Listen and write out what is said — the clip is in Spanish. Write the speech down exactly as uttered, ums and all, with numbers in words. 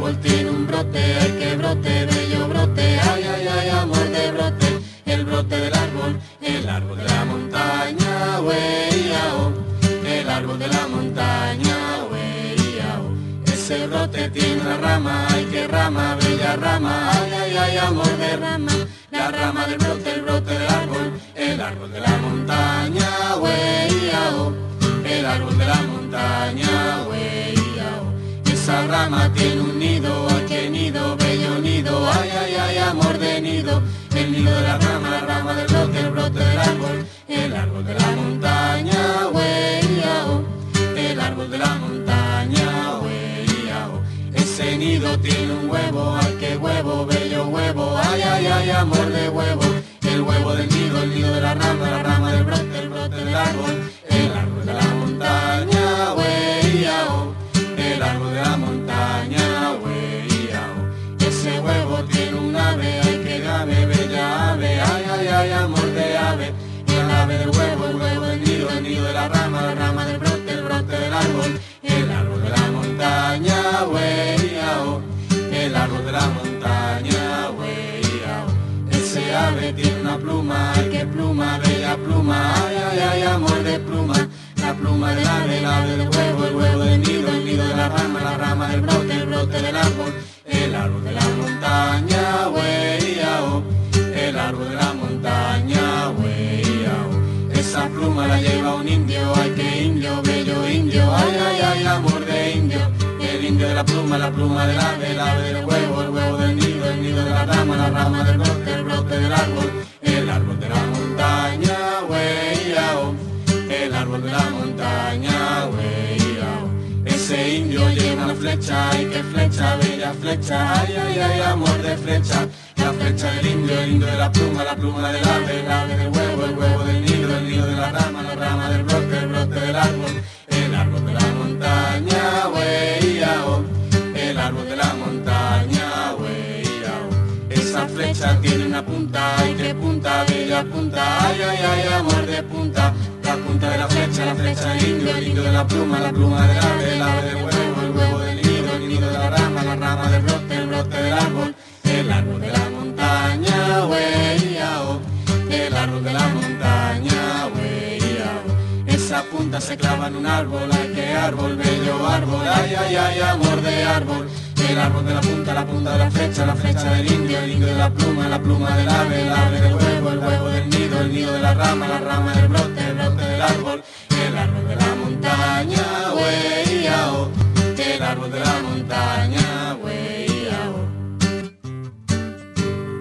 árbol tiene un brote, ay que brote, bello brote, ay, ay, ay, amor de brote, el brote del árbol, el árbol de la montaña, wey, yao, el árbol de la montaña, wey, yao. Ese brote tiene una rama, ay que rama, bella rama, ay, ay, ay, amor de rama, la rama del brote, el brote del árbol, el árbol de la montaña, wey, yao, el árbol de la montaña, wey, yao. Esa rama tiene un nido, ay que nido, bello nido, ay, ay, ay, amor de nido, el nido de la rama, la rama del brote, el brote del árbol, el árbol de la montaña, wey, yao, el árbol de la montaña, wey, yao. Ese nido tiene un huevo, ay que huevo, bello huevo, ay, ay, ay, amor de huevo, el huevo del nido, el nido de la rama, la rama del brote, el brote del árbol, el árbol de la montaña, wey, yao, el árbol de la montaña, wey, yao. Ese huevo tiene un ave, ay que ave, bella ave, ay, ay, ay, amor de ave, el ave del huevo, el huevo del nido, el nido de la rama, la rama del brote, el brote del árbol, el árbol de la montaña, wey, yao, el árbol de la montaña, wey, yao. Ese ave tiene una pluma, ay que pluma, bella pluma, ay, ay, ay, amor de pluma, la pluma del ave, el ave del huevo, el huevo del nido, el nido de la rama, la rama del brote, el brote del árbol, el árbol de la montaña, wey, yao, el árbol de la montaña, wey, yao. Esa pluma la lleva un indio, ay que indio, bello indio, ay, ay, ay, amor de indio, el indio de la pluma, la pluma del ave, el ave del huevo, el huevo del nido, el nido de la rama, la rama del brote, el brote del árbol, el árbol de la montaña, wey, yao, el árbol de la montaña, wey, yao. Ese indio lleva una flecha, ay que flecha, bella flecha, ay, ay, ay, amor de flecha, la flecha del indio, el indio de la pluma, la pluma del ave, el ave del huevo, el huevo del nido, el nido de la rama, la rama del brote, el brote del árbol, el árbol de la montaña, wey, yao, el árbol de la montaña, wey, yao. Esa flecha tiene una punta, ay que punta, bella punta, ay, ay, ay, amor de punta, la punta de la flecha, la flecha del indio, el indio de la pluma, la pluma del ave, el ave del huevo, el huevo del nido, el nido de la rama, la rama del brote, el brote del árbol, el árbol de la montaña, wey, yao, el árbol de la montaña, wey, yao. Esa punta se clava en un árbol, ay que árbol, bello árbol, ay, ay, ay, amor de árbol, el árbol de la punta, la punta de la flecha, la flecha del indio, el indio de la pluma, la pluma del ave, el ave del huevo, el huevo del nido, el nido de la rama, la rama del brote, el brote del árbol, el árbol de la montaña,